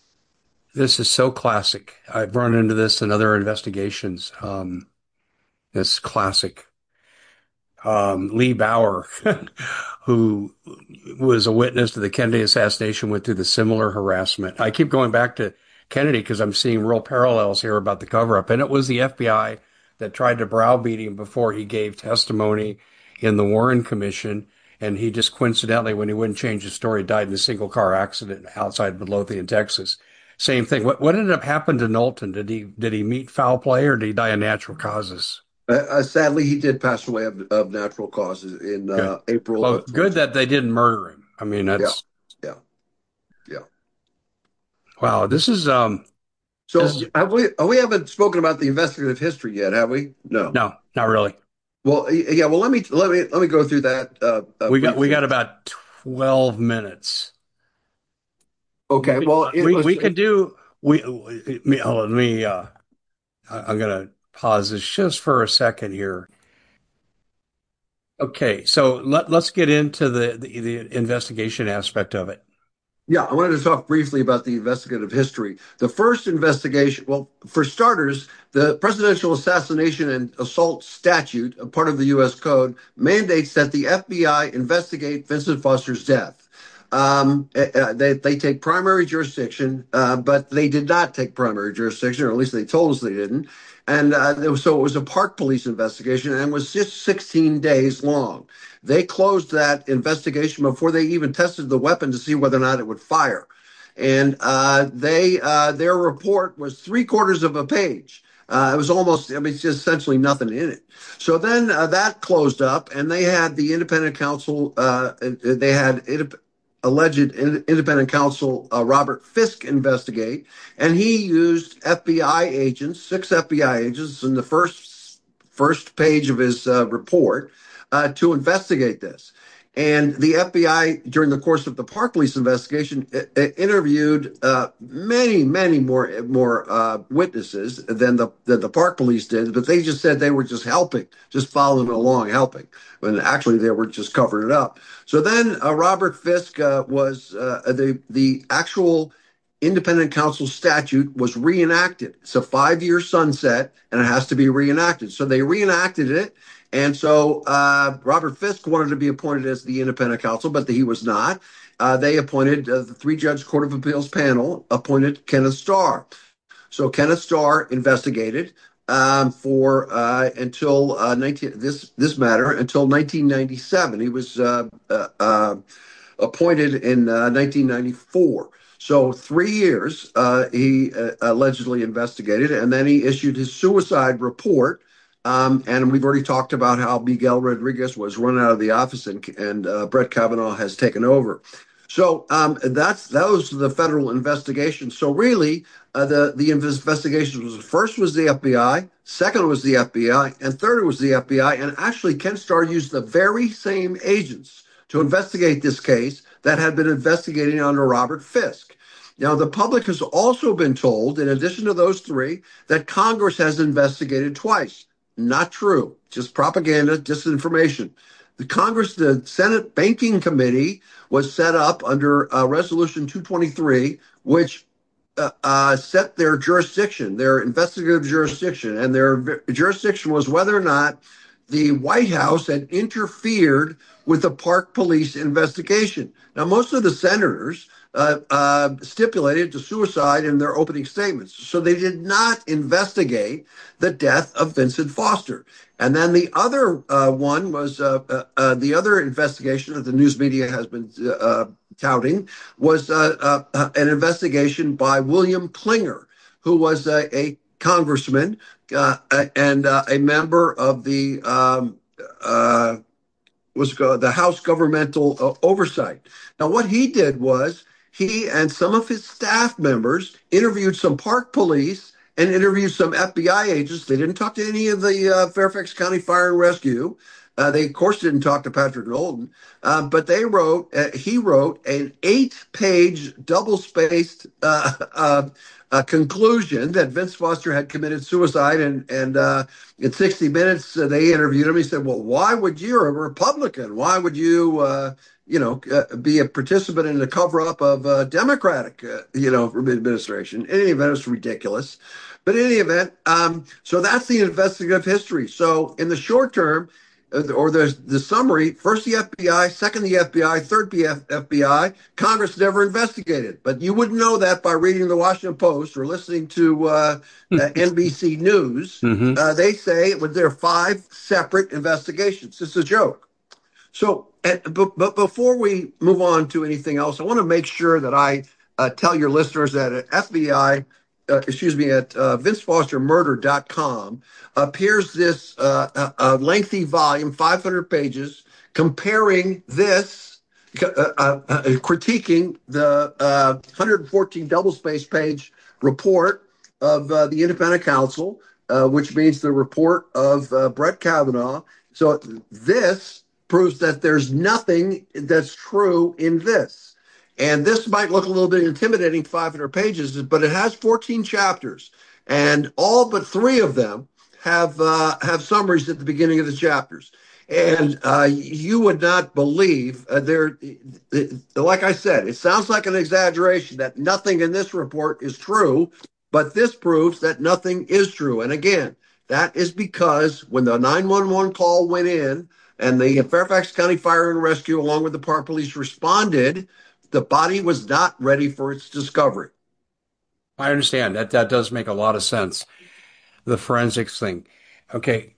This is so classic. I've run into this in other investigations. Um, it's classic. Um, Lee Bauer, who was a witness to the Kennedy assassination, went through the similar harassment. I keep going back to Kennedy because I'm seeing real parallels here about the cover-up. And it was the F B I that tried to browbeat him before he gave testimony in the Warren Commission. And he just coincidentally, when he wouldn't change his story, died in a single car accident outside Midlothian, Texas. Same thing. What what ended up happening to Knowlton? Did he did he meet foul play or did he die of natural causes? Uh, uh, sadly, he did pass away of, of natural causes in Good. uh, April Well, of good twenty. that they didn't murder him. I mean, Yeah, that's yeah, yeah. wow. This is um, this So is have we uh, we haven't spoken about the investigative history yet, have we? No. no, not really. Well, y- yeah. Well, let me let me let me go through that uh, uh, We got we briefly. got about twelve minutes. We Okay. could Well, it we was. we could do we, we me, oh, let me uh I- I'm gonna pause this just for a second here. Okay, so let let's get into the the, the investigation aspect of it. Yeah, I wanted to talk briefly about the investigative history. The first investigation, well, for starters, the Presidential Assassination and Assault Statute, a part of the U S Code, mandates that the F B I investigate Vincent Foster's death. Um, uh, uh, they, they take primary jurisdiction, uh, but they did not take primary jurisdiction, or at least they told us they didn't. And uh, there was- so it was a Park Police investigation and was just sixteen days long. They closed that investigation before they even tested the weapon to see whether or not it would fire. And uh, they uh, their report was three quarters of a page. Uh, it was almost, I mean, it's just essentially nothing in it. So then uh, that closed up, and they had the independent counsel. Uh, they had alleged independent counsel uh, Robert Fisk investigate, and he used F B I agents, six F B I agents, in the first first page of his uh, report uh, to investigate this. And the F B I, during the course of the Park Police investigation, uh, interviewed uh, many, many more more uh, witnesses than the than the Park Police did. But they just said they were just helping, just following along, helping. When actually they were just covering it up. So then uh, Robert Fisk uh, was uh, the the actual independent counsel statute was reenacted. It's a five year sunset, and it has to be reenacted. So they reenacted it. And so uh, Robert Fisk wanted to be appointed as the independent counsel, but he was not. Uh, they appointed uh, the three judge Court of Appeals panel, appointed Kenneth Starr. So Kenneth Starr investigated um, for uh, until uh, nineteen this this matter until nineteen ninety-seven. He was uh, uh, uh, appointed in uh, nineteen ninety-four. So three years uh, he uh, allegedly investigated, and then he issued his suicide report. Um, and we've already talked about how Miguel Rodriguez was run out of the office, and, and uh, Brett Kavanaugh has taken over. So um, that's those are the federal investigations. So really, uh, the the investigations was first was the F B I, second was the F B I, and third was the F B I. And actually, Ken Starr used the very same agents to investigate this case that had been investigating under Robert Fisk. Now, the public has also been told, in addition to those three, that Congress has investigated twice. Not true. Just propaganda, disinformation. The Congress, the Senate Banking Committee was set up under uh, Resolution two twenty-three, which uh, uh, set their jurisdiction, their investigative jurisdiction, and their v- jurisdiction was whether or not the White House had interfered with the Park Police investigation. Now, most of the senators uh, uh, stipulated to suicide in their opening statements, so they did not investigate the death of Vincent Foster. And then the other uh, one was uh, uh, uh, the other investigation that the news media has been uh, touting was uh, uh, an investigation by William Klinger, who was a, a congressman uh, and uh, a member of the um, uh, was the House Governmental uh, Oversight. Now, what he did was he and some of his staff members interviewed some park police and interviewed some F B I agents. They didn't talk to any of the uh, Fairfax County Fire and Rescue. Uh, they, of course, didn't talk to Patrick Knowlton, uh, but they wrote. Uh, he wrote an eight-page, double-spaced uh, uh, uh, conclusion that Vince Foster had committed suicide, and and uh, in sixty minutes, uh, they interviewed him. He said, "Well, why would you, you're a Republican? Why would you, uh, you know, uh, be a participant in the cover-up of a Democratic, uh, you know, administration?" In any event, it's ridiculous. But in any event, um, so that's the investigative history. So in the short term, uh, or the the summary: first the F B I, second the F B I, third F B I. Congress never investigated, but you wouldn't know that by reading the Washington Post or listening to uh, uh, N B C News. Hmm. Uh, they say it was there are five separate investigations. It's a joke. So, and, but, but before we move on to anything else, I want to make sure that I uh, tell your listeners that at F B I uh, excuse me, at uh, vince foster murder dot com appears this uh, uh, uh, lengthy volume, five hundred pages, comparing this, uh, uh, uh, critiquing the uh, one hundred fourteen double-space page report of uh, the independent counsel, uh, which means the report of uh, Brett Kavanaugh. So this proves that there's nothing that's true in this. And this might look a little bit intimidating, five hundred pages, but it has fourteen chapters, and all but three of them have uh, have summaries at the beginning of the chapters. And uh, you would not believe uh, there. Like I said, it sounds like an exaggeration that nothing in this report is true, but this proves that nothing is true. And again, that is because when the nine one one call went in and the Fairfax County Fire and Rescue, along with the Park Police, responded, the body was not ready for its discovery. I understand that. That does make a lot of sense. The forensics thing. Okay.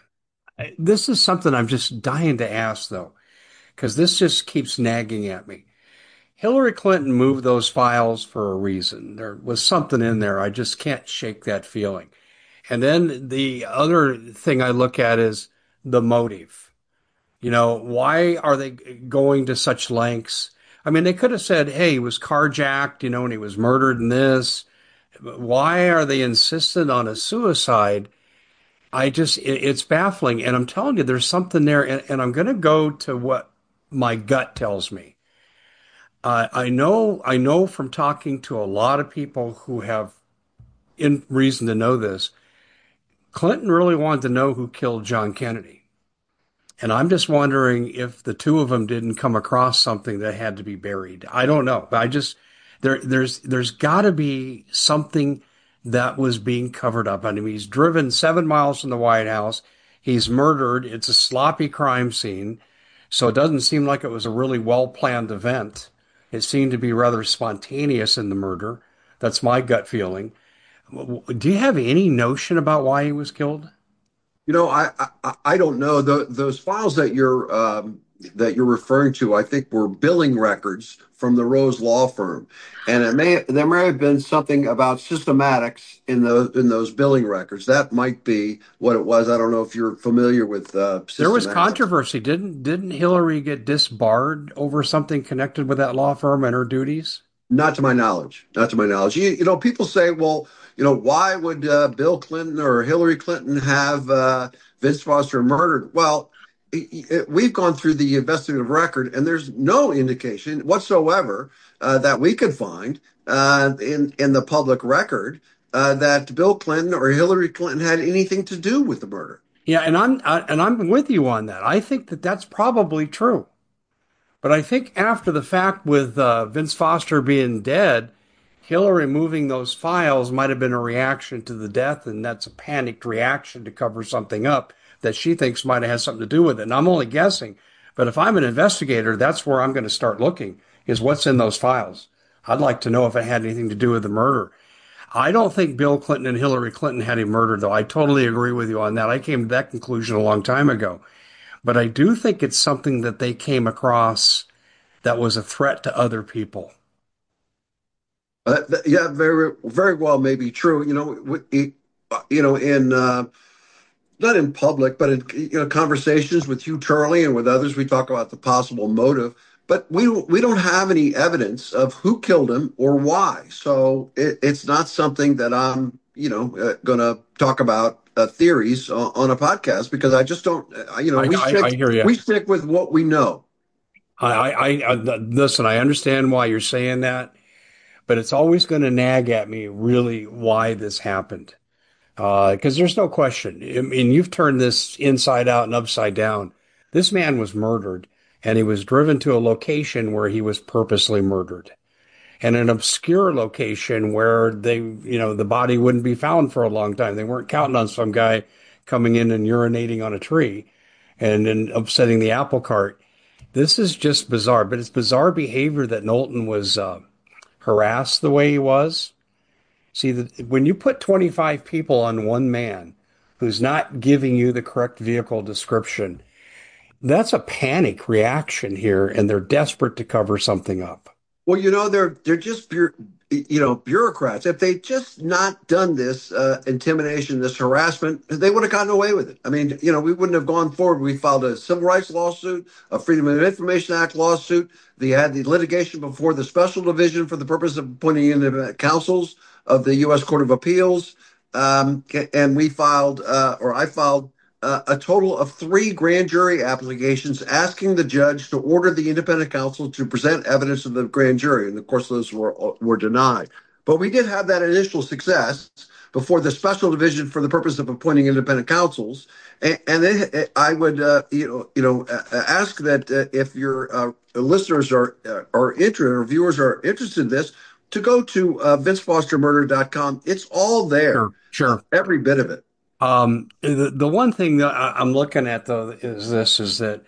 This is something I'm just dying to ask, though, because this just keeps nagging at me. Hillary Clinton moved those files for a reason. There was something in there. I just can't shake that feeling. And then the other thing I look at is the motive. You know, why are they going to such lengths? I mean, they could have said, hey, he was carjacked, you know, and he was murdered in this. Why are they insistent on a suicide? I just, it, it's baffling. And I'm telling you, there's something there. And, and I'm going to go to what my gut tells me. Uh, I know, I know from talking to a lot of people who have in reason to know this, Clinton really wanted to know who killed John Kennedy. And I'm just wondering if the two of them didn't come across something that had to be buried. I don't know. But I just, there, there's, there's got to be something that was being covered up. I mean, he's driven seven miles from the White House. He's murdered. It's a sloppy crime scene. So it doesn't seem like it was a really well-planned event. It seemed to be rather spontaneous in the murder. That's my gut feeling. Do you have any notion about why he was killed? You know, I I, I don't know. The, those files that you're um, that you're referring to, I think, were billing records from the Rose Law Firm, and it may there may have been something about systematics in the in those billing records. That might be what it was. I don't know if you're familiar with uh, There was systematics. controversy. Didn't didn't Hillary get disbarred over something connected with that law firm and her duties? Not to my knowledge. Not to my knowledge. You, you know, people say, well, you know, why would uh, Bill Clinton or Hillary Clinton have uh, Vince Foster murdered? Well, it, it, we've gone through the investigative record, and there's no indication whatsoever uh, that we could find uh, in in the public record uh, that Bill Clinton or Hillary Clinton had anything to do with the murder. Yeah, and I'm I, and I'm with you on that. I think that that's probably true. But I think after the fact, with uh, Vince Foster being dead, Hillary moving those files might have been a reaction to the death, and that's a panicked reaction to cover something up that she thinks might have had something to do with it. And I'm only guessing, but if I'm an investigator, that's where I'm going to start looking, is what's in those files. I'd like to know if it had anything to do with the murder. I don't think Bill Clinton and Hillary Clinton had him murdered, though. I totally agree with you on that. I came to that conclusion a long time ago. But I do think it's something that they came across that was a threat to other people. Uh, th- yeah, very very well, may be true. You know, w- it- uh, you know, in uh, not in public, but in you know conversations with Hugh Turley and with others, we talk about the possible motive, but we we don't have any evidence of who killed him or why. So it, it's not something that I'm you know uh, going to talk about uh, theories on, on a podcast, because I just don't. Uh, you know, I, we I, I stick hear you. we stick with what we know. I, I, I, listen, I understand why you're saying that, but it's always going to nag at me really why this happened. Because uh, there's no question. I mean, you've turned this inside out and upside down. This man was murdered, and he was driven to a location where he was purposely murdered, and an obscure location where they, you know, the body wouldn't be found for a long time. They weren't counting on some guy coming in and urinating on a tree and then upsetting the apple cart. This is just bizarre, but it's bizarre behavior that Knowlton was uh, harassed the way he was. See, the, when you put twenty-five people on one man who's not giving you the correct vehicle description, that's a panic reaction here, and they're desperate to cover something up. Well, you know, they're they're just bu- you know bureaucrats. If they just not done this uh, intimidation, this harassment, they would have gotten away with it. I mean, you know, we wouldn't have gone forward. We filed a civil rights lawsuit, a Freedom of Information Act lawsuit. They had the litigation before the special division for the purpose of appointing independent counsels of the U S. Court of Appeals, um, and we filed, uh, or I filed uh, a total of three grand jury applications asking the judge to order the independent counsel to present evidence of the grand jury. And of course, those were, were denied. But we did have that initial success before the special division for the purpose of appointing independent counsels. And, and then I would, uh, you know, you know, ask that uh, if your uh, listeners are uh, are interested or viewers are interested in this, to go to uh, vince foster murder dot com. It's all there, Sure, uh, sure. every bit of it. Um, the, the one thing that I- I'm looking at though is this, is that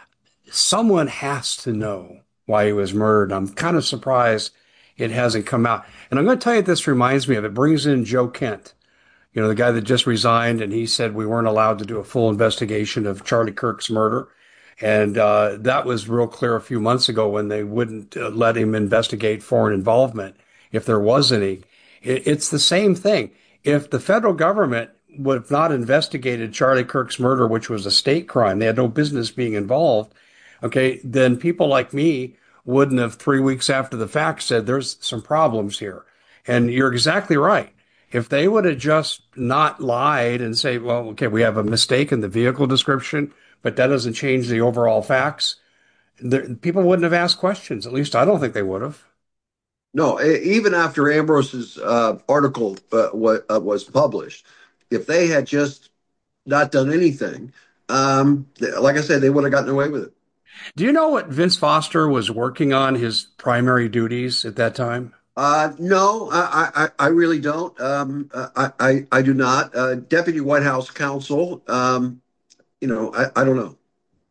someone has to know why he was murdered. I'm kind of surprised it hasn't come out. And I'm going to tell you what this reminds me of. It brings in Joe Kent, you know, the guy that just resigned, and he said we weren't allowed to do a full investigation of Charlie Kirk's murder. And uh, that was real clear a few months ago when they wouldn't uh, let him investigate foreign involvement if there was any. It, it's the same thing. If the federal government would have not investigated Charlie Kirk's murder, which was a state crime, they had no business being involved. Okay, then people like me wouldn't have three weeks after the fact said there's some problems here. And you're exactly right. If they would have just not lied and say, well, okay, we have a mistake in the vehicle description, but that doesn't change the overall facts, there, people wouldn't have asked questions. At least I don't think they would have. No, e- even after Ambrose's uh, article uh, wa- uh, was published, if they had just not done anything, um, th- like I said, they would have gotten away with it. Do you know what Vince Foster was working on his primary duties at that time? Uh, no, I, I, I really don't. Um, I, I, I do not. Uh, Deputy White House counsel, um, you know, I, I don't know.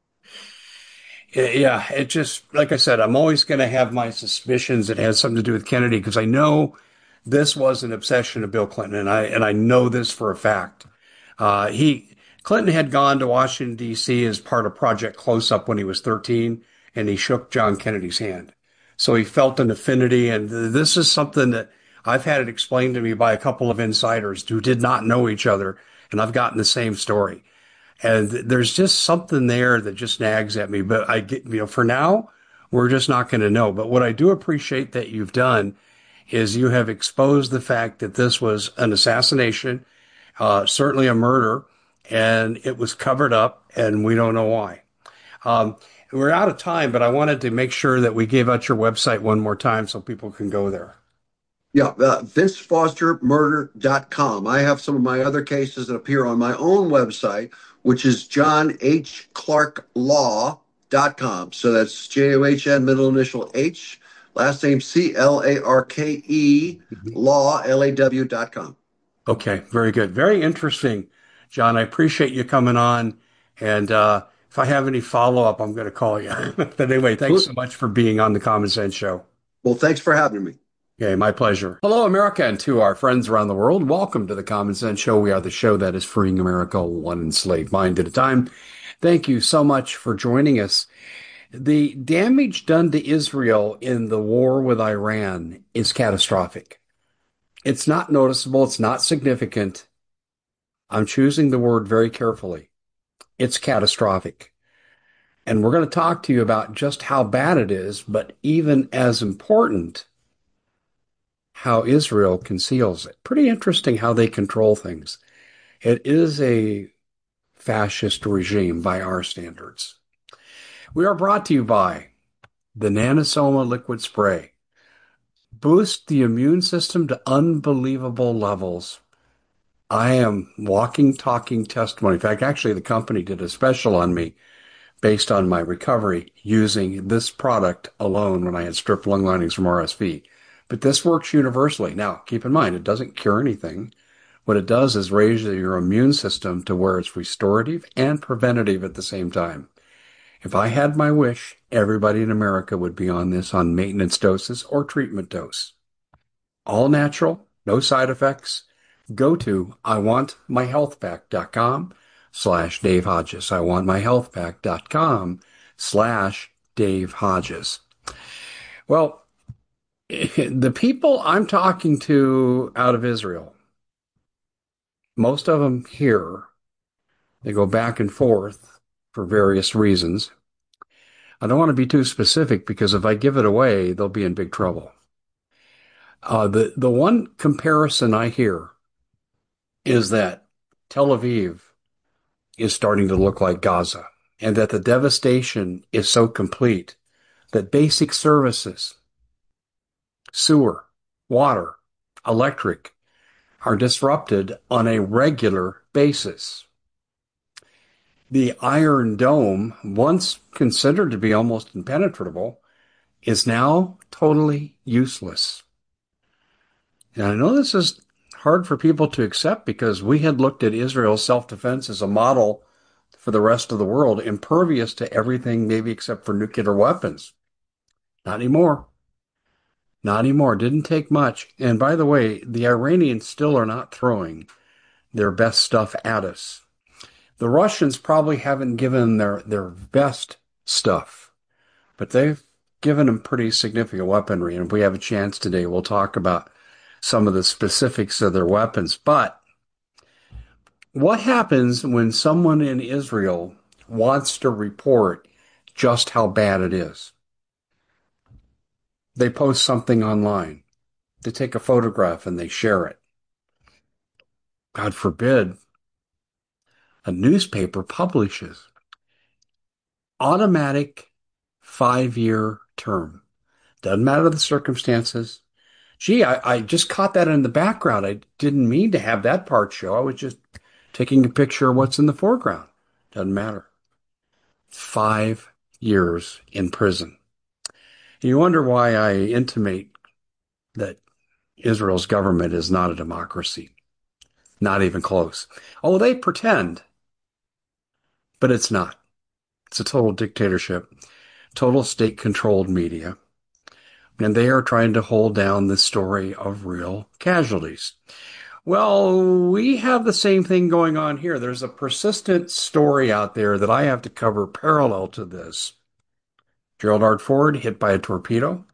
Yeah, it just, like I said, I'm always going to have my suspicions it has something to do with Kennedy because I know this was an obsession of Bill Clinton, and I and I know this for a fact. Uh, he Clinton had gone to Washington, D C as part of Project Close Up when he was thirteen, and he shook John Kennedy's hand. So he felt an affinity, and this is something that I've had it explained to me by a couple of insiders who did not know each other, and I've gotten the same story. And there's just something there that just nags at me. But I get, you know, for now, we're just not going to know. But what I do appreciate that you've done is you have exposed the fact that this was an assassination, uh, certainly a murder, and it was covered up, and we don't know why. Um, we're out of time, but I wanted to make sure that we gave out your website one more time so people can go there. Yeah, uh, vince foster murder dot com. I have some of my other cases that appear on my own website, which is john h clark law dot com. So that's J O H N, middle initial H, last name C L A R K E, Mhm. law, L A W dot com. Okay, very good. Very interesting, John. I appreciate you coming on. And uh, if I have any follow up, I'm going to call you. But anyway, thanks so much for being on the Common Sense Show. Well, thanks for having me. Okay, my pleasure. Hello, America, and to our friends around the world, welcome to the Common Sense Show. We are the show that is freeing America one enslaved mind at a time. Thank you so much for joining us. The damage done to Israel in the war with Iran is catastrophic. It's not noticeable. It's not significant. I'm choosing the word very carefully. It's catastrophic. And we're going to talk to you about just how bad it is, but even as important, how Israel conceals it. Pretty interesting how they control things. It is a fascist regime by our standards. We are brought to you by the Nanosoma Liquid Spray. Boost the immune system to unbelievable levels. I am walking, talking testimony. In fact, actually, the company did a special on me based on my recovery using this product alone when I had strip lung linings from R S V. But this works universally. Now, keep in mind, it doesn't cure anything. What it does is raise your immune system to where it's restorative and preventative at the same time. If I had my wish, everybody in America would be on this on maintenance doses or treatment dose. All natural, no side effects. Go to I want my health pack dot com slash Dave Hodges. I want my health pack dot com slash Dave Hodges. Well, The people I'm talking to out of Israel, most of them here, they go back and forth for various reasons. I don't want to be too specific because if I give it away, they'll be in big trouble. Uh, the, the one comparison I hear is that Tel Aviv is starting to look like Gaza and that the devastation is so complete that basic services, sewer, water, electric, are disrupted on a regular basis. The Iron Dome, once considered to be almost impenetrable, is now totally useless. And I know this is hard for people to accept because we had looked at Israel's self-defense as a model for the rest of the world, impervious to everything, maybe except for nuclear weapons. Not anymore. Not anymore. Didn't take much. And by the way, the Iranians still are not throwing their best stuff at us. The Russians probably haven't given their, their best stuff, but they've given them pretty significant weaponry. And if we have a chance today, we'll talk about some of the specifics of their weapons. But what happens when someone in Israel wants to report just how bad it is? They post something online. They take a photograph and they share it. God forbid a newspaper publishes automatic five-year term. Doesn't matter the circumstances. Gee, I, I just caught that in the background. I didn't mean to have that part show. I was just taking a picture of what's in the foreground. Doesn't matter. Five years in prison. You wonder why I intimate that Israel's government is not a democracy. Not even close. Oh, they pretend, but it's not. It's a total dictatorship, total state-controlled media. And they are trying to hold down the story of real casualties. Well, we have the same thing going on here. There's a persistent story out there that I have to cover parallel to this. Gerald R. Ford hit by a torpedo.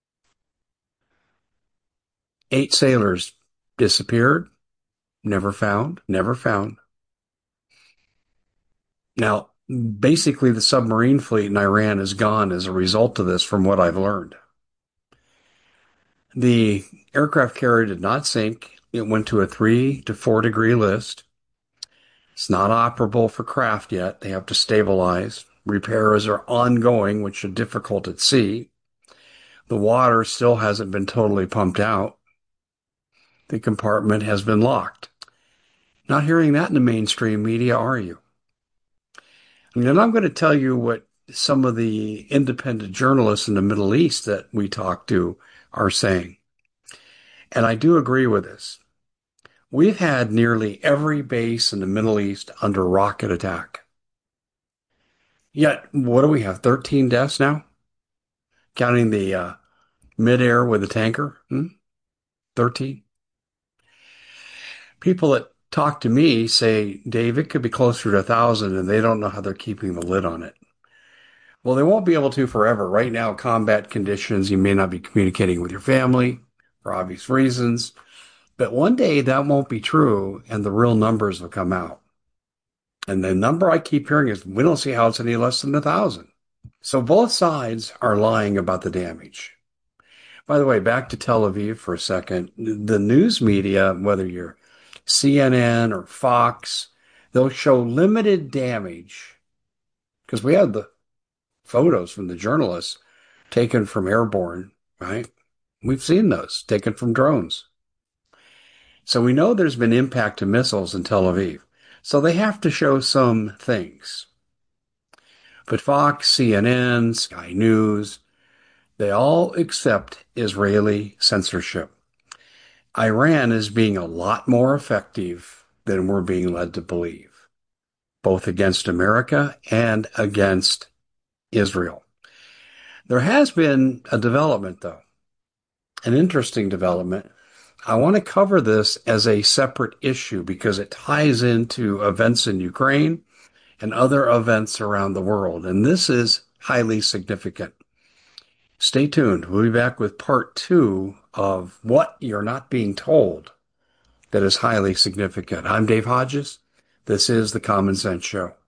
Eight sailors disappeared, never found, never found. Now, basically the submarine fleet in Iran is gone as a result of this from what I've learned. The aircraft carrier did not sink. It went to a three to four degree list. It's not operable for craft yet. They have to stabilize. Repairs are ongoing, which are difficult at sea. The water still hasn't been totally pumped out. The compartment has been locked. Not hearing that in the mainstream media, are you? And then I'm going to tell you what some of the independent journalists in the Middle East that we talk to are saying. And I do agree with this. We've had nearly every base in the Middle East under rocket attack. Yet, what do we have? thirteen deaths now? Counting the uh, midair with the tanker? Hmm? thirteen? People that talk to me say, Dave, it could be closer to a thousand, and they don't know how they're keeping the lid on it. Well, they won't be able to forever. Right now, combat conditions, you may not be communicating with your family for obvious reasons. But one day that won't be true, and the real numbers will come out. And the number I keep hearing is we don't see how it's any less than a thousand. So both sides are lying about the damage. By the way, back to Tel Aviv for a second. The news media, whether you're C N N or Fox, they'll show limited damage because we had the photos from the journalists taken from airborne, right? We've seen those taken from drones. So we know there's been impact to missiles in Tel Aviv. So they have to show some things. But Fox, C N N, Sky News, they all accept Israeli censorship. Iran is being a lot more effective than we're being led to believe, both against America and against Israel. There has been a development, though, an interesting development. I want to cover this as a separate issue because it ties into events in Ukraine and other events around the world. And this is highly significant. Stay tuned. We'll be back with part two of What You're Not Being Told that is highly significant. I'm Dave Hodges. This is The Common Sense Show.